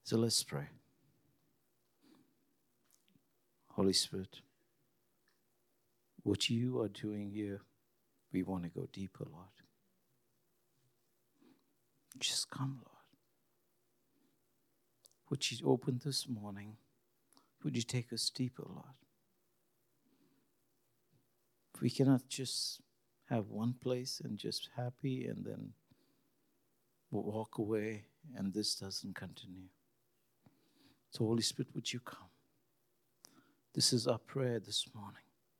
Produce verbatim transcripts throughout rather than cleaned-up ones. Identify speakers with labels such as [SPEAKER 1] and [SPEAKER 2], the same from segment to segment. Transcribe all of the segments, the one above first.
[SPEAKER 1] So let's pray. Holy Spirit, what you are doing here, we want to go deeper, Lord. Just come, Lord. Would you open this morning? Would you take us deeper, Lord? We cannot just have one place and just happy and then walk away and this doesn't continue. So Holy Spirit, would you come? This is our prayer this morning.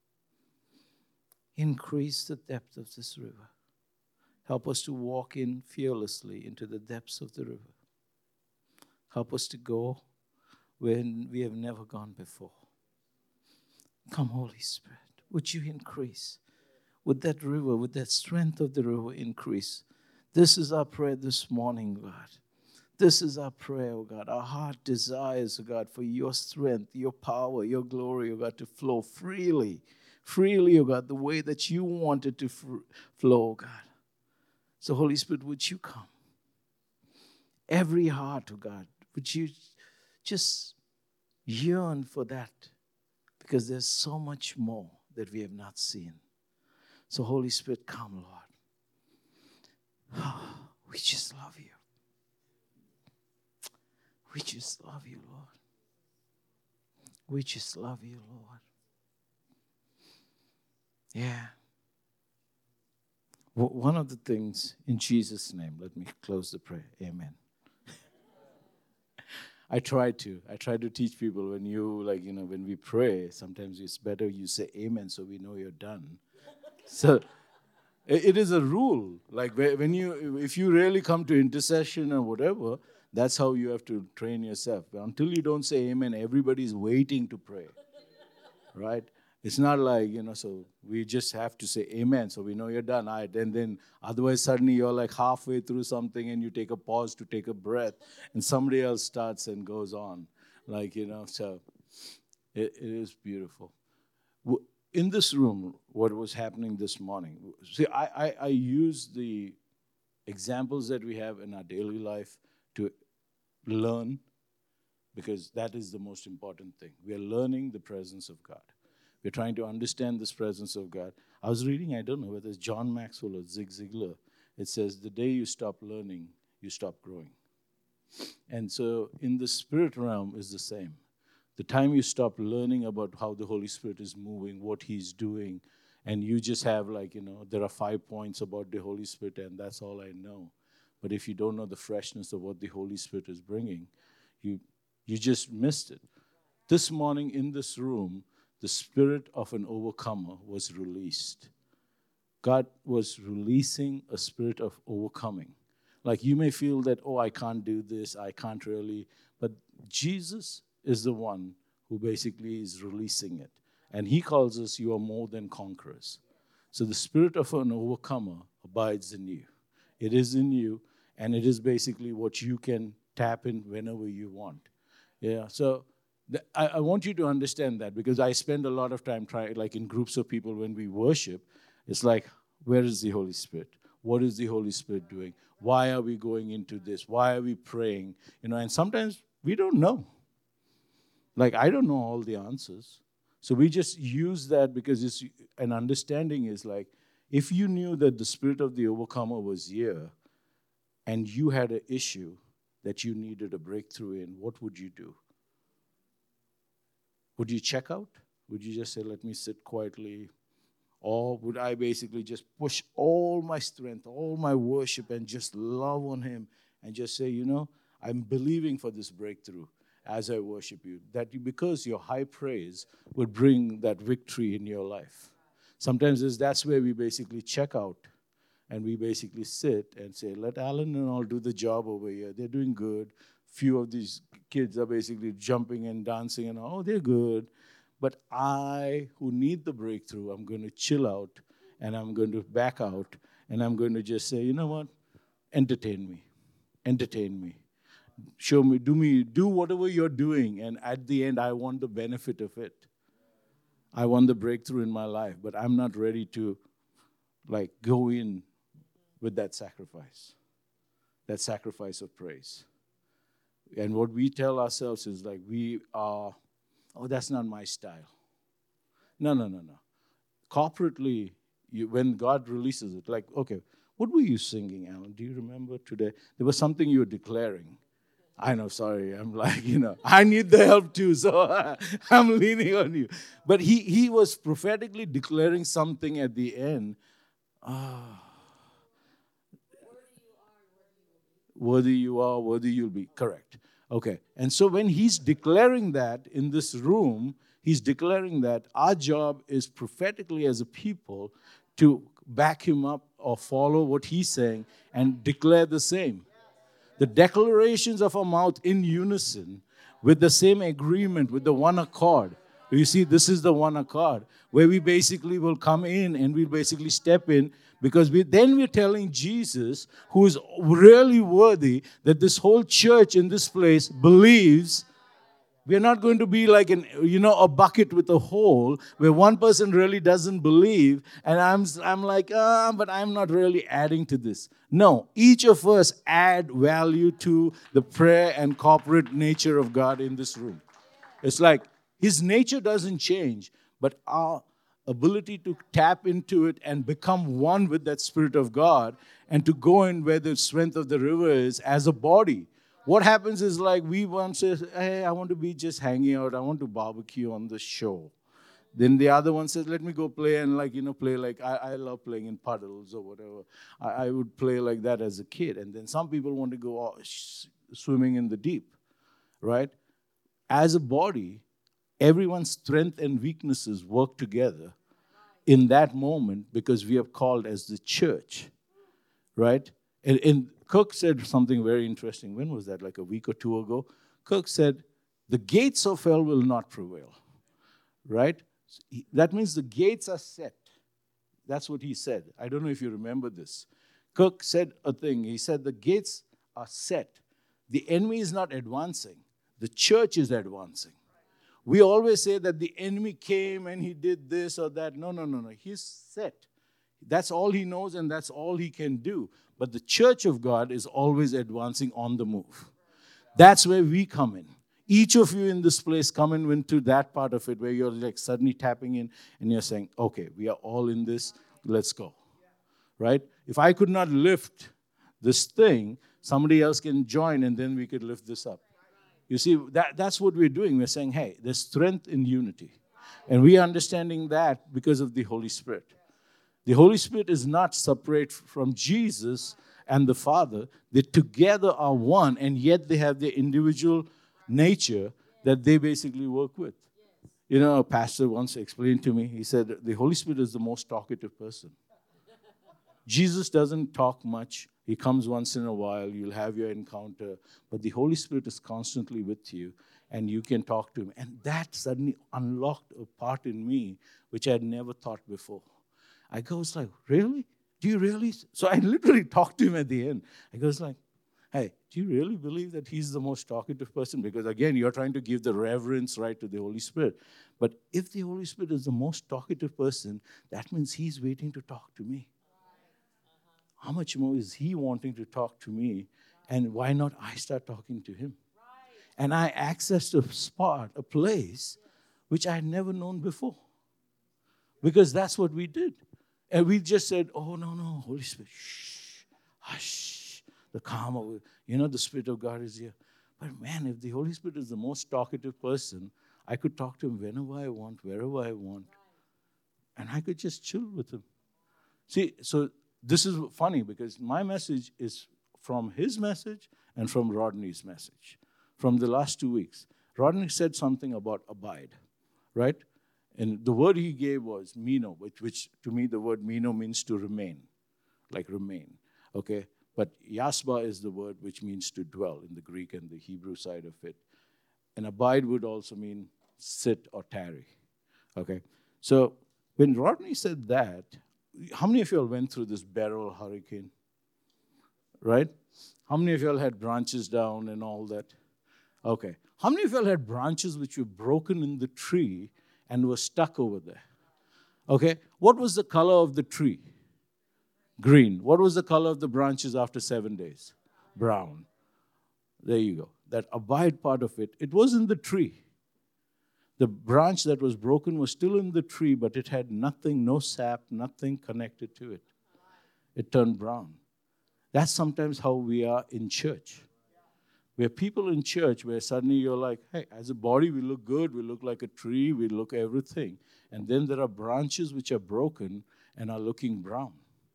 [SPEAKER 1] Increase the depth of this river. Help us to walk in fearlessly into the depths of the river. Help us to go when we have never gone before. Come, Holy Spirit, would you increase? Would that river, would that strength of the river increase? This is our prayer this morning, God. This is our prayer, oh God. Our heart desires, oh God, for your strength, your power, your glory, oh God, to flow freely. Freely, oh God, the way that you want it to f- flow, oh God. So, Holy Spirit, would you come? Every heart, oh God, would you just yearn for that? Because there's so much more that we have not seen. So, Holy Spirit, come, Lord. Oh, we just love you. We just love you, Lord. We just love you, Lord. Yeah. Well, one of the things in Jesus' name, let me close the prayer. Amen. I try to. I try to teach people when you, like, you know, when we pray, sometimes it's better you say amen so we know you're done. So it is a rule. Like when you, if you really come to intercession or whatever, that's how you have to train yourself. Until you don't say amen, everybody's waiting to pray, right? It's not like, you know, so we just have to say amen so we know you're done. All right, and then otherwise suddenly you're like halfway through something and you take a pause to take a breath and somebody else starts and goes on. Like, you know, so it, it is beautiful. In this room, what was happening this morning, see, I, I, I use the examples that we have in our daily life to learn, because that is the most important thing. We are learning the presence of God. We're trying to understand this presence of God. I was reading, I don't know whether it's John Maxwell or Zig Ziglar. It says, the day you stop learning, you stop growing. And so in the spirit realm is the same. The time you stop learning about how the Holy Spirit is moving, what He's doing, and you just have like, you know, there are five points about the Holy Spirit and that's all I know. But if you don't know the freshness of what the Holy Spirit is bringing, you you just missed it. This morning in this room, the spirit of an overcomer was released. God was releasing a spirit of overcoming. Like you may feel that, oh, I can't do this, I can't really, but Jesus is the one who basically is releasing it. And He calls us, you are more than conquerors. So the spirit of an overcomer abides in you. It is in you, and it is basically what you can tap in whenever you want. Yeah, so the, I, I want you to understand that, because I spend a lot of time trying, like in groups of people when we worship, it's like, where is the Holy Spirit? What is the Holy Spirit doing? Why are we going into this? Why are we praying? You know, and sometimes we don't know. Like, I don't know all the answers. So we just use that because it's an understanding is like, if you knew that the spirit of the overcomer was here and you had an issue that you needed a breakthrough in, what would you do? Would you check out? Would you just say, let me sit quietly? Or would I basically just push all my strength, all my worship, and just love on Him and just say, you know, I'm believing for this breakthrough as I worship you. That you, because your high praise would bring that victory in your life. Sometimes it's, that's where we basically check out and we basically sit and say, let Alan and all do the job over here. They're doing good. Few of these kids are basically jumping and dancing and, oh, they're good. But I, who need the breakthrough, I'm going to chill out and I'm going to back out and I'm going to just say, you know what? Entertain me. Entertain me. Show me, do me, do whatever you're doing. And at the end, I want the benefit of it. I want the breakthrough in my life, but I'm not ready to like go in with that sacrifice, that sacrifice of praise. And what we tell ourselves is like, we are, oh, that's not my style. No, no, no, no. Corporately, you, when God releases it, like, okay, what were you singing, Alan? Do you remember today? There was something you were declaring. I know, sorry. I'm like, you know, I need the help too, so I'm leaning on you. But he, he was prophetically declaring something at the end. Ah, worthy you are, worthy you'll be. Correct. Okay. And so when he's declaring that in this room, he's declaring that our job is prophetically as a people to back him up or follow what he's saying and declare the same. The declarations of our mouth in unison with the same agreement, with the one accord. You see, this is the one accord where we basically will come in and we'll basically step in because we, then we're telling Jesus, who is really worthy, that this whole church in this place believes. We're not going to be like an, you know, a bucket with a hole where one person really doesn't believe, and I'm, I'm like, ah, but I'm not really adding to this. No, each of us add value to the prayer and corporate nature of God in this room. It's like His nature doesn't change, but our ability to tap into it and become one with that Spirit of God and to go in where the strength of the river is as a body. What happens is like we one says, hey, I want to be just hanging out. I want to barbecue on the shore. Then the other one says, let me go play and like, you know, play like, I, I love playing in puddles or whatever. I, I would play like that as a kid. And then some people want to go oh, sh- swimming in the deep, right? As a body, everyone's strength and weaknesses work together in that moment because we are called as the church, right? And, and Cook said something very interesting. When was that? Like a week or two ago? Cook said, the gates of hell will not prevail, right? That means the gates are set. That's what he said. I don't know if you remember this. Cook said a thing. He said the gates are set. The enemy is not advancing. The church is advancing. We always say that the enemy came and he did this or that. No, no, no, no. He's set. That's all he knows and that's all he can do. But the church of God is always advancing on the move. That's where we come in. Each of you in this place come in into that part of it where you're like suddenly tapping in and you're saying, okay, we are all in this. Let's go. Right? If I could not lift this thing, somebody else can join and then we could lift this up. You see, that, that's what we're doing. We're saying, hey, there's strength in unity. And we are understanding that because of the Holy Spirit. The Holy Spirit is not separate from Jesus and the Father. They together are one, and yet they have their individual nature that they basically work with. You know, a pastor once explained to me, he said, the Holy Spirit is the most talkative person. Jesus doesn't talk much. He comes once in a while. You'll have your encounter. But the Holy Spirit is constantly with you, and you can talk to him. And that suddenly unlocked a part in me which I had never thought before. I goes like, really? Do you really? So I literally talked to him at the end. I goes like, hey, do you really believe that he's the most talkative person? Because again, you're trying to give the reverence right to the Holy Spirit. But if the Holy Spirit is the most talkative person, that means he's waiting to talk to me. How much more is he wanting to talk to me? And why not I start talking to him? And I accessed a spot, a place, which I had never known before. Because that's what we did. And we just said, oh, no, no, Holy Spirit, shh, hush, the calm, you know, the Spirit of God is here. But man, if the Holy Spirit is the most talkative person, I could talk to him whenever I want, wherever I want. And I could just chill with him. See, so this is funny because my message is from his message and from Rodney's message from the last two weeks. Rodney said something about abide, right? And the word he gave was meno, which, which to me the word meno means to remain, like remain, okay? But yasba is the word which means to dwell in the Greek and the Hebrew side of it. And abide would also mean sit or tarry, okay? So when Rodney said that, how many of you all went through this Beryl hurricane, right? How many of you all had branches down and all that? Okay. How many of you all had branches which were broken in the tree and were stuck over there? Okay. What was the color of the tree? Green. What was the color of the branches after seven days? Brown. There you go. that abide part of it, it was in the tree. The branch that was broken was still in the tree, but it had nothing, no sap, nothing connected to it. It turned brown. That's sometimes how we are in church. We are people in church where suddenly you're like, hey, as a body we look good, we look like a tree, we look everything. And then there are branches which are broken and are looking brown.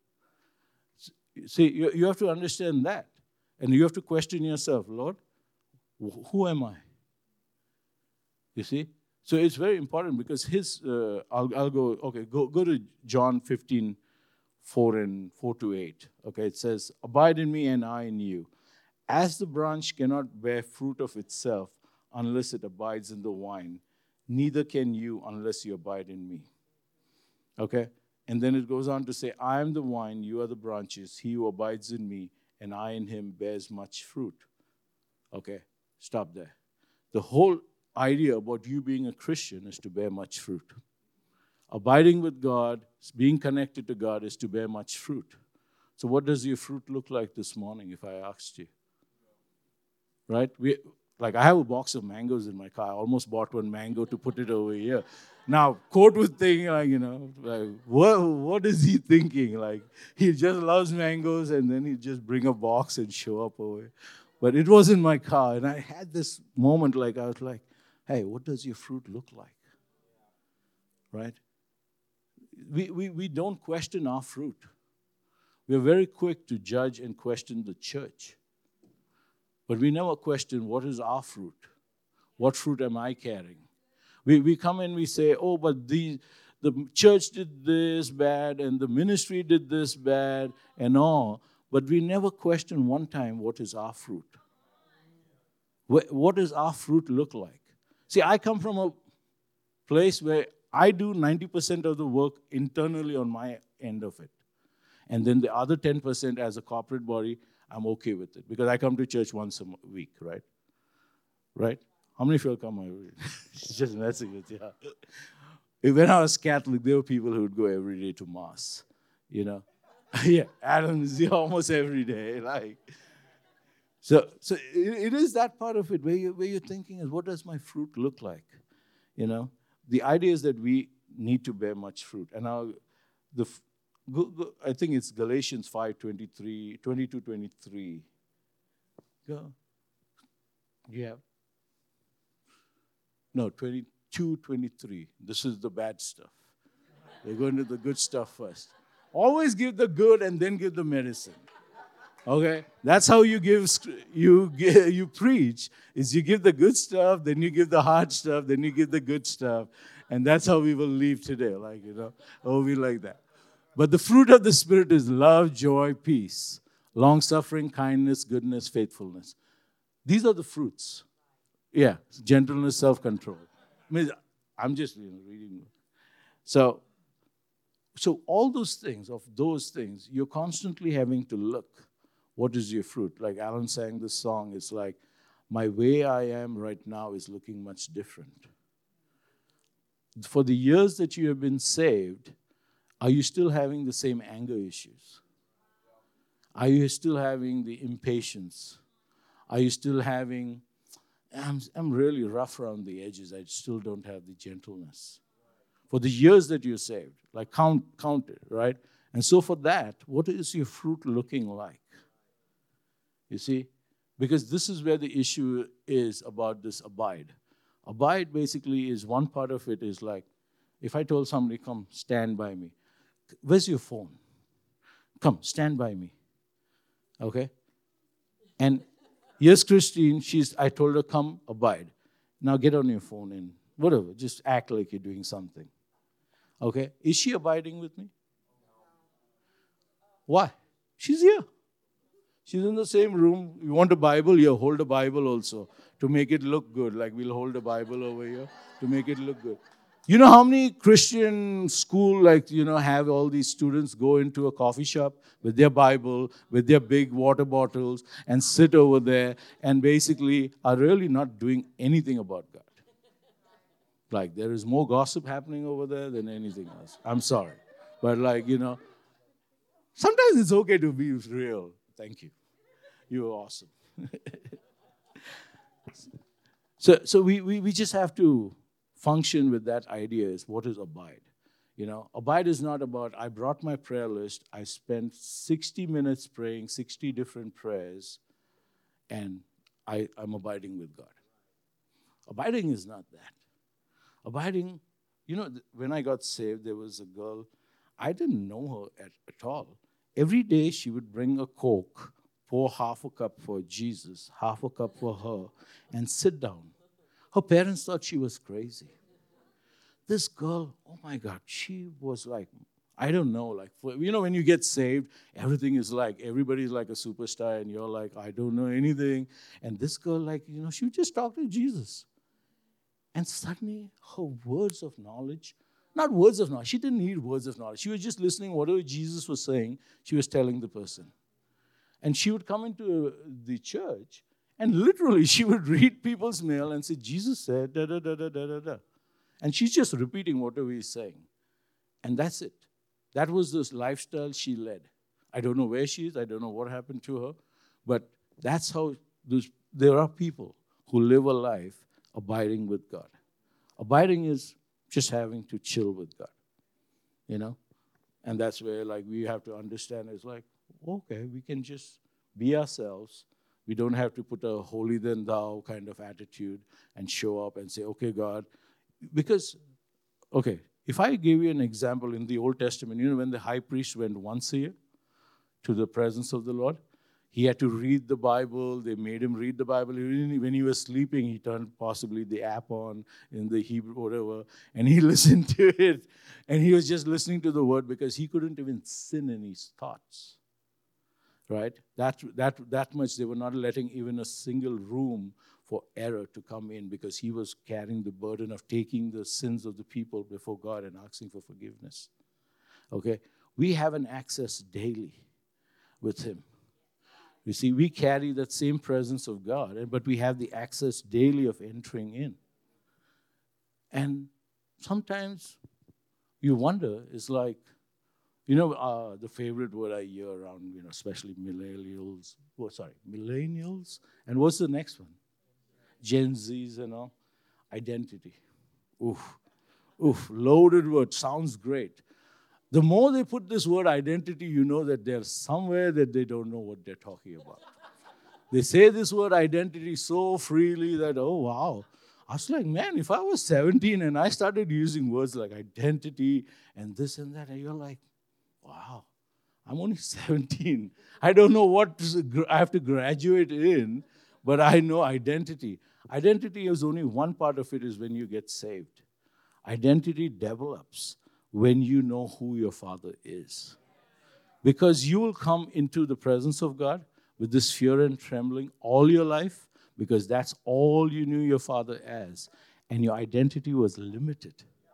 [SPEAKER 1] See, you, you have to understand that. And you have to question yourself, Lord, who am I? You see? So it's very important because his, uh, I'll, I'll go, okay, go, go to John fifteen, four and four to eight. Okay, it says, abide in me and I in you. As the branch cannot bear fruit of itself unless it abides in the vine, neither can you unless you abide in me. Okay? And then it goes on to say, I am the vine, you are the branches. He who abides in me and I in him bears much fruit. Okay, stop there. The whole idea about you being a Christian is to bear much fruit. Abiding with God, being connected to God is to bear much fruit. So what does your fruit look like this morning if I asked you? Right? We, like I have a box of mangoes in my car. I almost bought one mango to put it over here. Now, Court would think, like, you know, like, what, what is he thinking? Like, he just loves mangoes and then he'd just bring a box and show up over here. But it was in my car, and I had this moment, like, I was like, hey, what does your fruit look like? Right? We, we, we don't question our fruit. We're very quick to judge and question the church. But we never question what is our fruit. What fruit am I carrying? We, we come and we say, oh, but the, the church did this bad and the ministry did this bad and all. But we never question one time what is our fruit. What does our fruit look like? See, I come from a place where I do ninety percent of the work internally on my end of it. And then the other ten percent as a corporate body, I'm okay with it. Because I come to church once a week, right? Right? How many of you come every week? Just messing with you. When I was Catholic, there were people who would go every day to Mass. You know? Yeah, Adam is here almost every day. Like, so so it, it is that part of it where, you, where you're thinking is, what does my fruit look like? You know? The idea is that we need to bear much fruit. And now, the go, go, I think it's Galatians five twenty-three, twenty-two, twenty-three. Go. You have? No, twenty-two, twenty-three. This is the bad stuff. We're going to the good stuff first. Always give the good and then give the medicine. Okay? That's how you give, you you preach, is you give the good stuff, then you give the hard stuff, then you give the good stuff. And that's how we will leave today, like, you know. Oh, we like that. But the fruit of the Spirit is love, joy, peace, long-suffering, kindness, goodness, faithfulness. These are the fruits. Yeah, gentleness, self-control. I mean, I'm just, you know, reading. So, so all those things, of those things, you're constantly having to look. What is your fruit? Like Alan sang this song, it's like, my way I am right now is looking much different. For the years that you have been saved, are you still having the same anger issues? Are you still having the impatience? Are you still having, I'm, I'm really rough around the edges, I still don't have the gentleness. For the years that you're saved, like count, count it, right? And so for that, what is your fruit looking like? You see? Because this is where the issue is about this abide. Abide basically is one part of it is like, if I told somebody, come, stand by me. Where's your phone? Come, stand by me. Okay? And yes, Christine, she's, I told her, come, abide. Now get on your phone and whatever, just act like you're doing something. Okay? Is she abiding with me? Why? She's here. She's in the same room. You want a Bible? Here, hold a Bible also to make it look good. Like we'll hold a Bible over here to make it look good. You know how many Christian school, like, you know, have all these students go into a coffee shop with their Bible, with their big water bottles, and sit over there and basically are really not doing anything about God. Like, there is more gossip happening over there than anything else. I'm sorry. But like, you know, sometimes it's okay to be real. Thank you. You are awesome. So, so we, we, we just have to function with that idea is what is abide. You know, abide is not about, I brought my prayer list, I spent sixty minutes praying sixty different prayers, and I, I'm abiding with God. Abiding is not that. Abiding, you know, when I got saved, there was a girl, I didn't know her at, at all. Every day she would bring a Coke, pour half a cup for Jesus, half a cup for her, and sit down. Her parents thought she was crazy. This girl, oh my God, she was like, I don't know, like, for, you know, when you get saved, everything is like, everybody's like a superstar, and you're like, I don't know anything. And this girl, like, you know, she would just talk to Jesus. And suddenly, her words of knowledge, not words of knowledge, she didn't need words of knowledge. She was just listening, whatever Jesus was saying, she was telling the person. And she would come into the church, and literally, she would read people's mail and say, Jesus said, da, da, da, da, da, da, da. And she's just repeating whatever he's saying. And that's it. That was the lifestyle she led. I don't know where she is. I don't know what happened to her. But that's how those, there are people who live a life abiding with God. Abiding is just having to chill with God. You know? And that's where, like, we have to understand it's like, okay, we can just be ourselves. We don't have to put a holy than thou kind of attitude and show up and say, okay, God. Because, okay, if I give you an example in the Old Testament, you know, when the high priest went once a year to the presence of the Lord, he had to read the Bible. They made him read the Bible. When he was sleeping, he turned possibly the app on in the Hebrew, whatever, and he listened to it. And he was just listening to the word because he couldn't even sin in his thoughts. Right? That, that, that much, they were not letting even a single room for error to come in because he was carrying the burden of taking the sins of the people before God and asking for forgiveness. Okay? We have an access daily with him. You see, we carry that same presence of God, but we have the access daily of entering in. And sometimes you wonder, it's like, you know, uh, the favorite word I hear around, you know, especially millennials, oh, sorry, millennials, and what's the next one? Gen Zs and all. Identity. Oof. Oof. Loaded word. Sounds great. The more they put this word identity, you know that there's somewhere that they don't know what they're talking about. They say this word identity so freely that, oh, wow. I was like, man, if I was seventeen and I started using words like identity and this and that, and you're like, wow, I'm only seventeen. I don't know what I have to graduate in, but I know identity. Identity is only one part of it is when you get saved. Identity develops when you know who your Father is. Because you will come into the presence of God with this fear and trembling all your life, because that's all you knew your Father as. And your identity was limited.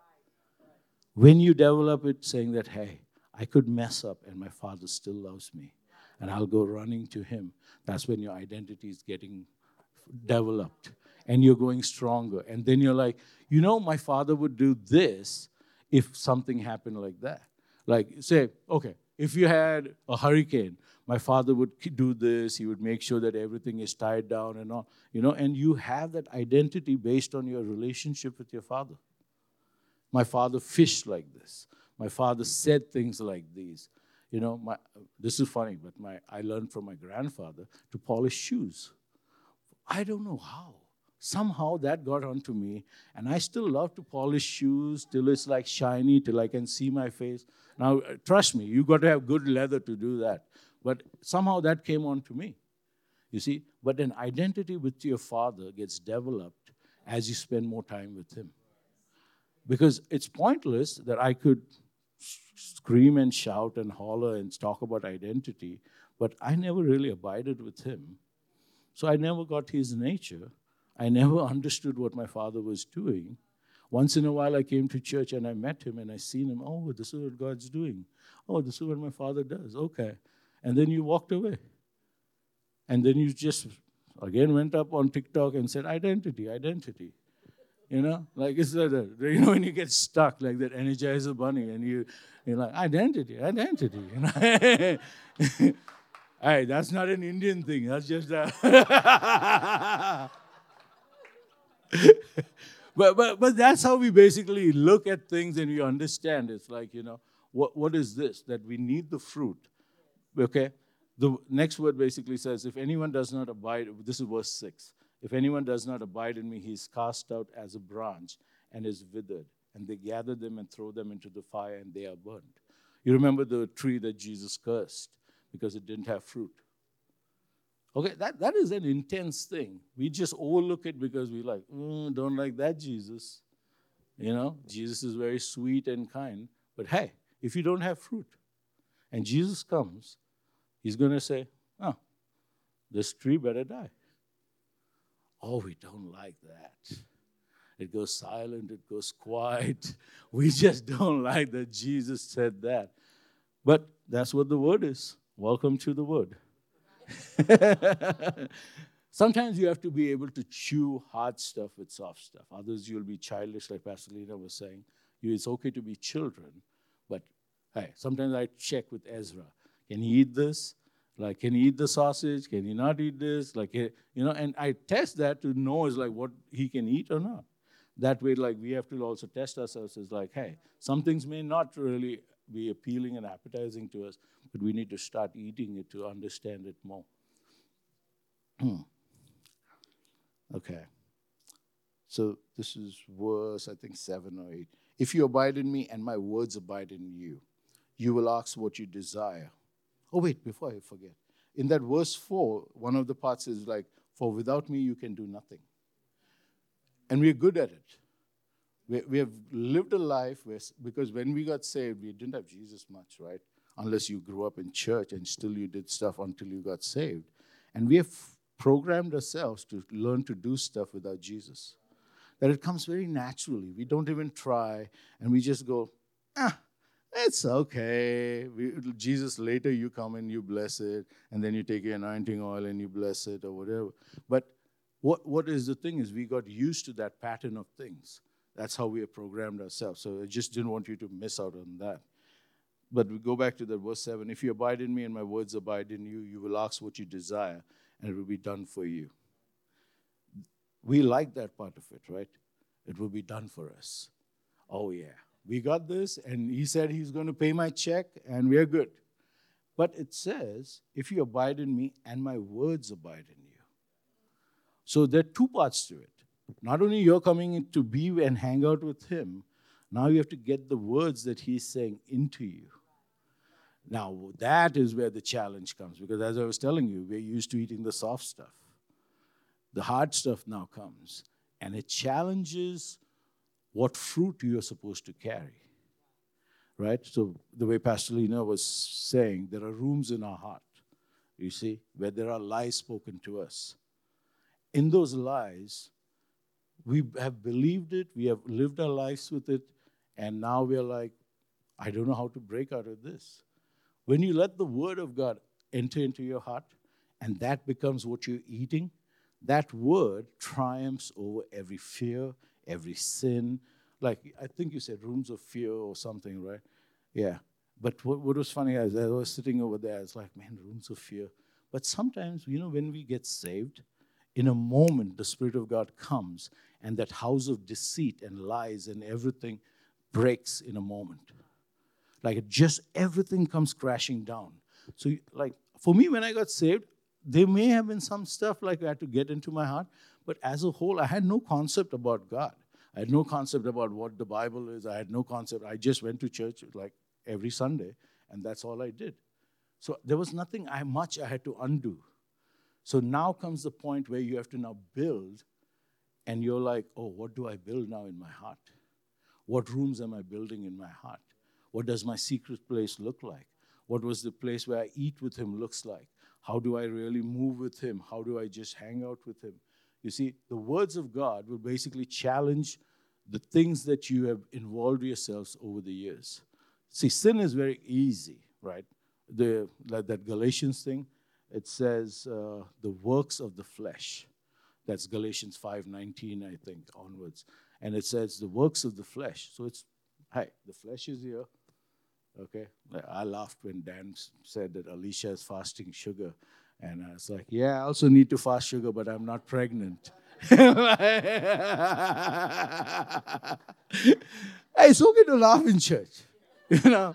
[SPEAKER 1] When you develop it saying that, hey, I could mess up and my Father still loves me, and I'll go running to him, that's when your identity is getting developed and you're going stronger. And then you're like, you know, my Father would do this if something happened like that. Like, say, okay, if you had a hurricane, my Father would do this. He would make sure that everything is tied down and all, you know, and you have that identity based on your relationship with your Father. My Father fished like this. My Father said things like these. You know, my, this is funny, but my I learned from my grandfather to polish shoes. I don't know how. Somehow that got onto me, and I still love to polish shoes till it's like shiny, till I can see my face. Now, trust me, you got to have good leather to do that. But somehow that came onto me, you see. But an identity with your Father gets developed as you spend more time with him. Because it's pointless that I could scream and shout and holler and talk about identity, but I never really abided with him. So I never got his nature. I never understood what my Father was doing. Once in a while I came to church and I met him and I seen him. Oh, this is what God's doing. Oh, this is what my Father does. Okay. And then you walked away. And then you just, again, went up on TikTok and said, identity, identity. You know, like it's like that. You know, when you get stuck like that Energizer bunny and you, you're like, identity, identity. You know? Hey, that's not an Indian thing. That's just a but, but, but that's how we basically look at things and we understand. It's like, you know, what, what is this? That we need the fruit. Okay? The next word basically says, if anyone does not abide, this is verse six. If anyone does not abide in me, he is cast out as a branch and is withered. And they gather them and throw them into the fire and they are burned. You remember the tree that Jesus cursed because it didn't have fruit. Okay, that, that is an intense thing. We just overlook it because we like, mm, don't like that Jesus. You know, Jesus is very sweet and kind. But hey, if you don't have fruit and Jesus comes, he's going to say, oh, this tree better die. Oh, we don't like that. It goes silent, it goes quiet. We just don't like that Jesus said that. But that's what the word is. Welcome to the word. Sometimes you have to be able to chew hard stuff with soft stuff. Others, you'll be childish, like Pastor Lena was saying. You, it's okay to be children, but hey, sometimes I check with Ezra. Can he eat this? Like, can he eat the sausage? Can he not eat this? Like, you know, and I test that to know is like what he can eat or not. That way, like, we have to also test ourselves as like, hey, some things may not really be appealing and appetizing to us, but we need to start eating it to understand it more. Okay. So this is verse, I think, seven or eight. If you abide in me and my words abide in you, you will ask what you desire. Oh, wait, before I forget. In that verse four, one of the parts is like, for without me you can do nothing. And we're good at it. We, we have lived a life where, because when we got saved, we didn't have Jesus much, right? Unless you grew up in church and still you did stuff until you got saved. And we have programmed ourselves to learn to do stuff without Jesus. That it comes very naturally. We don't even try, and we just go, ah, it's okay. We, Jesus, later you come and you bless it, and then you take your anointing oil and you bless it or whatever. But what what is the thing is we got used to that pattern of things. That's how we have programmed ourselves. So I just didn't want you to miss out on that. But we go back to the verse seven. If you abide in me and my words abide in you, you will ask what you desire, and it will be done for you. We like that part of it, right? It will be done for us. Oh, yeah. We got this, and he said he's going to pay my check, and we're good. But it says, if you abide in me and my words abide in you. So there are two parts to it. Not only you're coming in to be and hang out with him, now you have to get the words that he's saying into you. Now, that is where the challenge comes, because as I was telling you, we're used to eating the soft stuff. The hard stuff now comes, and it challenges what fruit you're supposed to carry, right? So the way Pastor Lena was saying, there are rooms in our heart, you see, where there are lies spoken to us. In those lies, we have believed it, we have lived our lives with it, and now we're like, I don't know how to break out of this. When you let the word of God enter into your heart, and that becomes what you're eating, that word triumphs over every fear, every sin. Like, I think you said rooms of fear or something, right? Yeah. But what, what was funny is I was sitting over there, it's like, man, rooms of fear. But sometimes, you know, when we get saved, in a moment, the Spirit of God comes, and that house of deceit and lies and everything breaks in a moment. Like, it just everything comes crashing down. So, like, for me, when I got saved, there may have been some stuff like I had to get into my heart, but as a whole, I had no concept about God. I had no concept about what the Bible is. I had no concept. I just went to church like every Sunday, and that's all I did. So there was nothing I, much I had to undo. So now comes the point where you have to now build, and you're like, oh, what do I build now in my heart? What rooms am I building in my heart? What does my secret place look like? What was the place where I eat with him looks like? How do I really move with him? How do I just hang out with him? You see, the words of God will basically challenge the things that you have involved yourselves over the years. See, sin is very easy, right? The like that Galatians thing, it says uh, the works of the flesh. That's Galatians five nineteen, I think, onwards. And it says the works of the flesh. So it's, hey, the flesh is here. Okay, I laughed when Dan said that Alicia is fasting sugar. And I was like, yeah, I also need to fast sugar, but I'm not pregnant. Hey, it's okay to laugh in church. You know,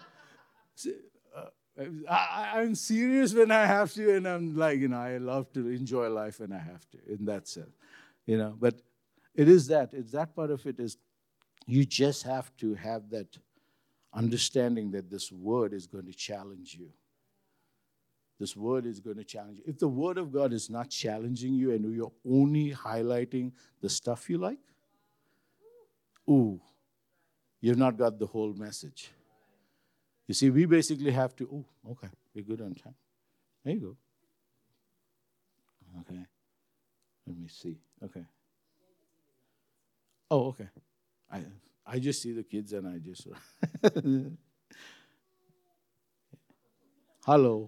[SPEAKER 1] I, I'm serious when I have to, and I'm like, you know, I love to enjoy life when I have to, in that sense. You know, but it is that. It's that part of it is you just have to have that understanding that this word is going to challenge you. This word is going to challenge you. If the word of God is not challenging you and you're only highlighting the stuff you like, ooh, you've not got the whole message. You see, we basically have to, oh, okay, we're good on time. There you go. Okay. Let me see. Okay. Oh, okay. I I just see the kids and I just hello.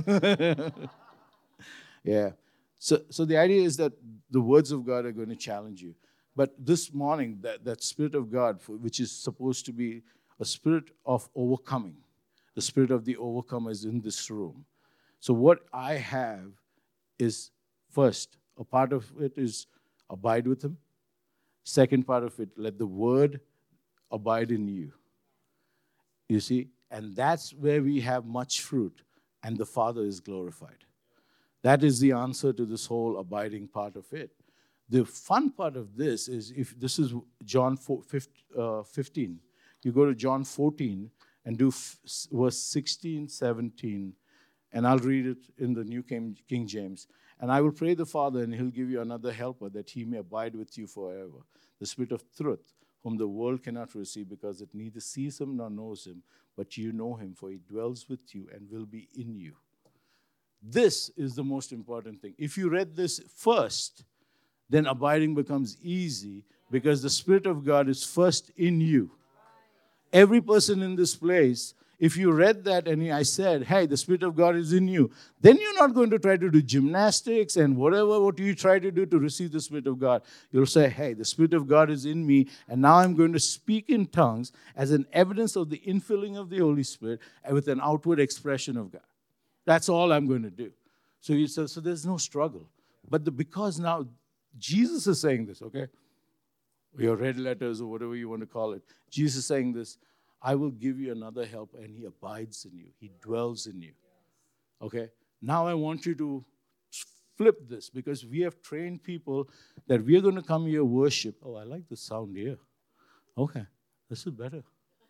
[SPEAKER 1] Yeah. So so the idea is that the words of God are going to challenge you. But this morning, that, that Spirit of God, which is supposed to be a spirit of overcoming, the spirit of the overcomer is in this room. So what I have is, first, a part of it is abide with him. Second part of it, let the word abide in you. You see? And that's where we have much fruit, and the Father is glorified. That is the answer to this whole abiding part of it. The fun part of this is, if this is John fifteen, you go to John fourteen and do verse sixteen, seventeen, and I'll read it in the New King, King James. And I will pray the Father, and he'll give you another helper, that he may abide with you forever. The Spirit of truth, whom the world cannot receive, because it neither sees him nor knows him, but you know him, for he dwells with you and will be in you. This is the most important thing. If you read this first, then abiding becomes easy, because the Spirit of God is first in you. Every person in this place, if you read that and I said, hey, the Spirit of God is in you, then you're not going to try to do gymnastics and whatever what you try to do to receive the Spirit of God. You'll say, hey, the Spirit of God is in me, and now I'm going to speak in tongues as an evidence of the infilling of the Holy Spirit and with an outward expression of God. That's all I'm going to do. So you say, so there's no struggle. But the, because now Jesus is saying this, okay? Your red letters or whatever you want to call it. Jesus is saying this, I will give you another helper, and he abides in you. He dwells in you. Okay? Now I want you to flip this, because we have trained people that we are going to come here worship. Oh, I like the sound here. Okay. This is better.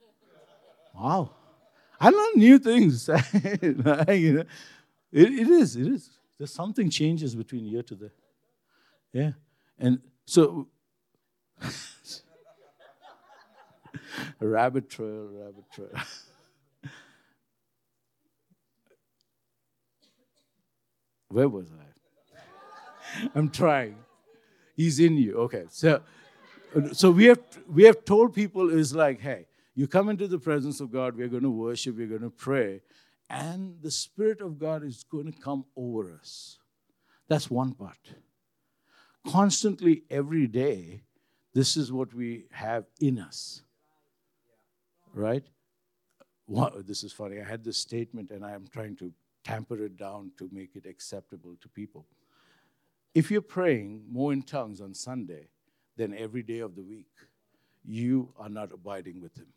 [SPEAKER 1] Wow. I learn new things. you know, it, it is, it is. There's something changes between here to there. Yeah. And so, a rabbit trail, rabbit trail. Where was I? I'm trying. He's in you. Okay. So, so we have we have told people is like, hey, you come into the presence of God, we're going to worship, we're going to pray, and the Spirit of God is going to come over us. That's one part. Constantly, every day, this is what we have in us. Right? Wow, this is funny. I had this statement, and I am trying to tamper it down to make it acceptable to people. If you're praying more in tongues on Sunday than every day of the week, you are not abiding with him.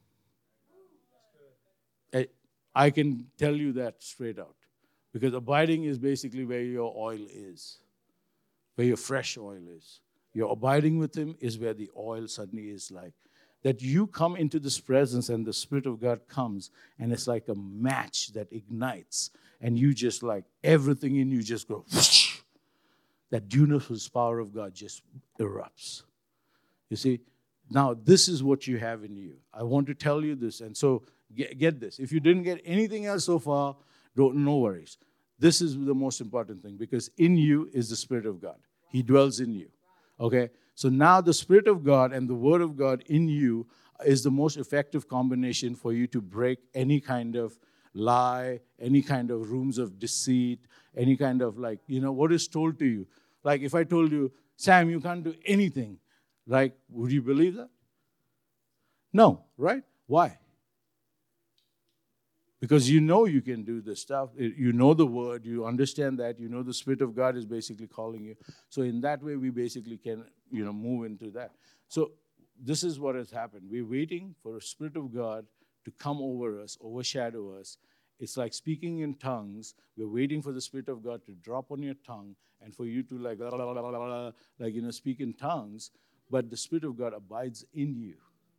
[SPEAKER 1] I, I can tell you that straight out. Because abiding is basically where your oil is, where your fresh oil is. Your abiding with him is where the oil suddenly is like. That you come into this presence and the Spirit of God comes, and it's like a match that ignites, and you just like, everything in you just go, whoosh, that dunamis power of God just erupts. You see, now this is what you have in you. I want to tell you this, and so get, get this. If you didn't get anything else so far, don't, no worries. This is the most important thing, because in you is the Spirit of God. He dwells in you. Okay? So now the Spirit of God and the Word of God in you is the most effective combination for you to break any kind of lie, any kind of rooms of deceit, any kind of like, you know, what is told to you. Like if I told you, Sam, you can't do anything, like, would you believe that? No, right? Why? Because you know you can do this stuff. You know the word. You understand that. You know the Spirit of God is basically calling you. So in that way, we basically can, you know, move into that. So this is what has happened. We're waiting for the Spirit of God to come over us, overshadow us. It's like speaking in tongues. We're waiting for the Spirit of God to drop on your tongue and for you to like, la, la, la, la, la, like, you know, speak in tongues. But the Spirit of God abides in you.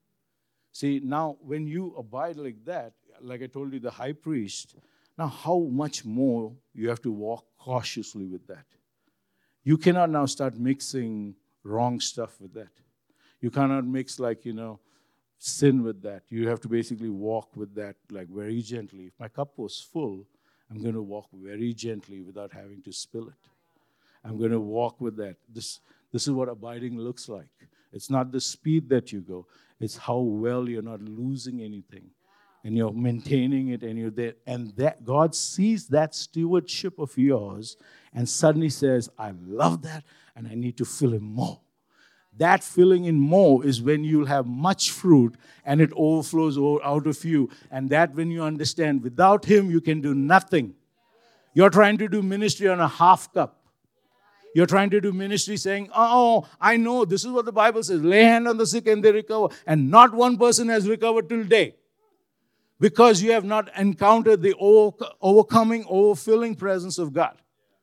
[SPEAKER 1] See, now when you abide like that, like I told you, the high priest, now how much more you have to walk cautiously with that. You cannot now start mixing wrong stuff with that. You cannot mix like, you know, sin with that. You have to basically walk with that like very gently. If my cup was full, I'm going to walk very gently without having to spill it. I'm going to walk with that. This, this is what abiding looks like. It's not the speed that you go. It's how well you're not losing anything. And you're maintaining it, and you're there. And that God sees that stewardship of yours and suddenly says, I love that, and I need to fill him more. That filling in more is when you'll have much fruit, and it overflows out of you. And that when you understand, without him, you can do nothing. You're trying to do ministry on a half cup. You're trying to do ministry saying, oh, I know, this is what the Bible says. Lay hand on the sick and they recover. And not one person has recovered till date. Because you have not encountered the overcoming, overfilling presence of God.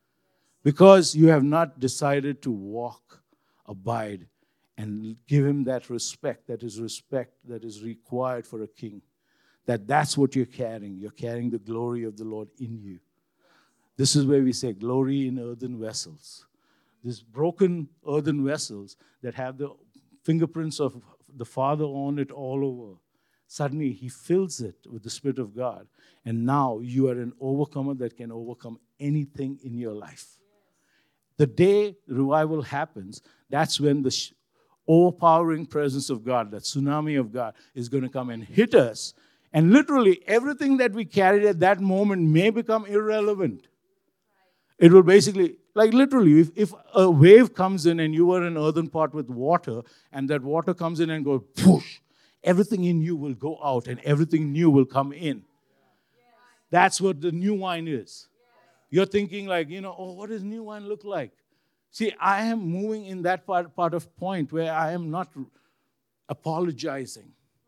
[SPEAKER 1] Because you have not decided to walk, abide, and give him that respect, that is respect that is required for a king. That that's what you're carrying. You're carrying the glory of the Lord in you. This is where we say glory in earthen vessels. These broken earthen vessels that have the fingerprints of the Father on it all over. Suddenly, he fills it with the Spirit of God. And now you are an overcomer that can overcome anything in your life. The day revival happens, that's when the sh- overpowering presence of God, that tsunami of God, is going to come and hit us. And literally, everything that we carried at that moment may become irrelevant. It will basically, like literally, if, if a wave comes in and you were in an earthen pot with water, and that water comes in and goes, whoosh, everything in you will go out and everything new will come in. That's what the new wine is. You're thinking like, you know, oh, what does new wine look like? See, I am moving in that part, part of point where I am not apologizing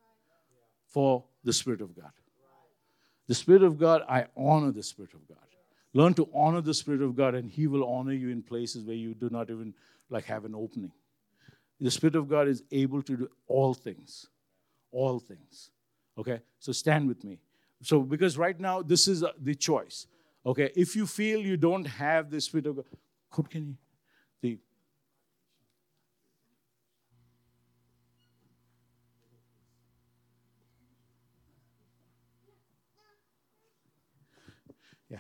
[SPEAKER 1] for the Spirit of God. The Spirit of God, I honor the Spirit of God. Learn to honor the Spirit of God, and he will honor you in places where you do not even like have an opening. The Spirit of God is able to do all things. All things. Okay? So stand with me. So because right now, this is the choice. Okay? If you feel you don't have the Spirit of God, could can you? The Yeah.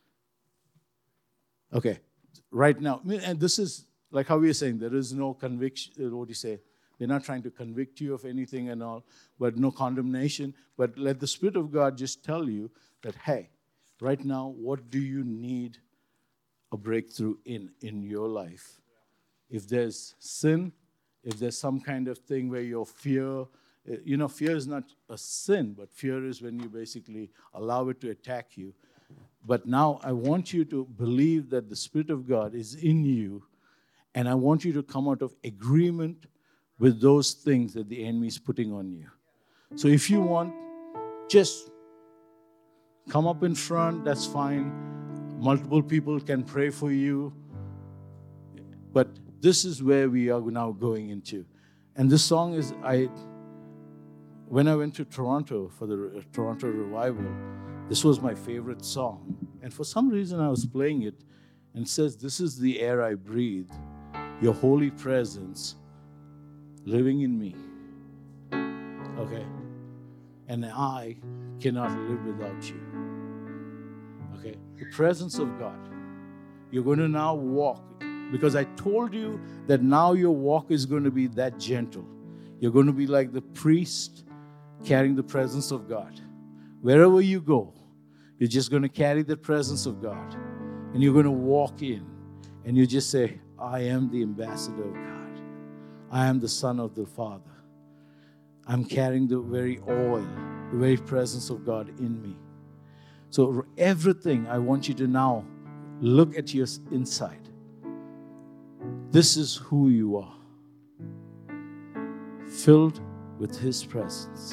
[SPEAKER 1] Okay. Right now, and this is like how we are saying, there is no conviction, what do you say? They're not trying to convict you of anything and all, but no condemnation. But let the Spirit of God just tell you that, hey, right now, what do you need a breakthrough in, in your life? If there's sin, if there's some kind of thing where your fear, you know, fear is not a sin, but fear is when you basically allow it to attack you. But now I want you to believe that the Spirit of God is in you, and I want you to come out of agreement with those things that the enemy is putting on you. So if you want, just come up in front, that's fine. Multiple people can pray for you. But this is where we are now going into. And this song is, I, when I went to Toronto for the uh, Toronto Revival, this was my favorite song. And for some reason I was playing it, and it says, this is the air I breathe, your holy presence living in me. Okay? And I cannot live without you. Okay? The presence of God. You're going to now walk, because I told you that now your walk is going to be that gentle. You're going to be like the priest carrying the presence of God. Wherever you go, you're just going to carry the presence of God. And you're going to walk in, and you just say, I am the ambassador of God. I am the Son of the Father. I'm carrying the very oil, the very presence of God in me. So everything, I want you to now look at your inside. This is who you are. Filled with His presence.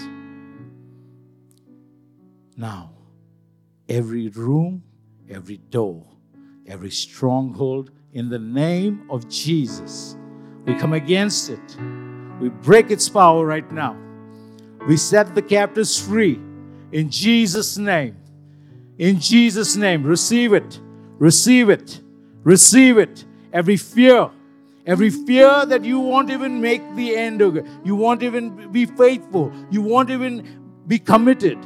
[SPEAKER 1] Now, every room, every door, every stronghold, in the name of Jesus, we come against it. We break its power right now. We set the captives free in Jesus' name. In Jesus' name, receive it. Receive it. Receive it. Every fear, every fear that you won't even make the end of it. You won't even be faithful. You won't even be committed.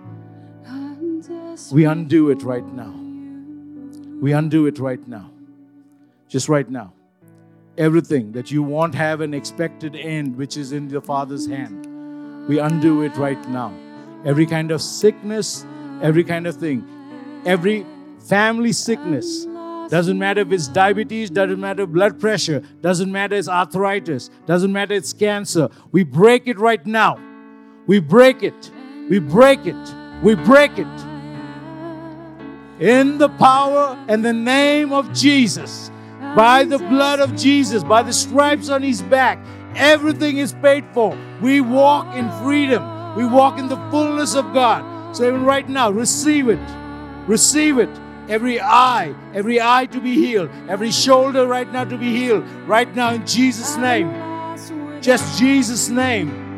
[SPEAKER 1] We undo it right now. We undo it right now. Just right now. Everything that you won't have an expected end, which is in the Father's hand. We undo it right now. Every kind of sickness, every kind of thing. Every family sickness. Doesn't matter if it's diabetes, doesn't matter blood pressure, doesn't matter it's arthritis, doesn't matter it's cancer. We break it right now. We break it. We break it. We break it. In the power and the name of Jesus. By the blood of Jesus, by the stripes on His back, everything is paid for. We walk in freedom. We walk in the fullness of God. So even right now, receive it. Receive it. Every eye, every eye to be healed. Every shoulder right now to be healed. Right now in Jesus' name. Just Jesus' name.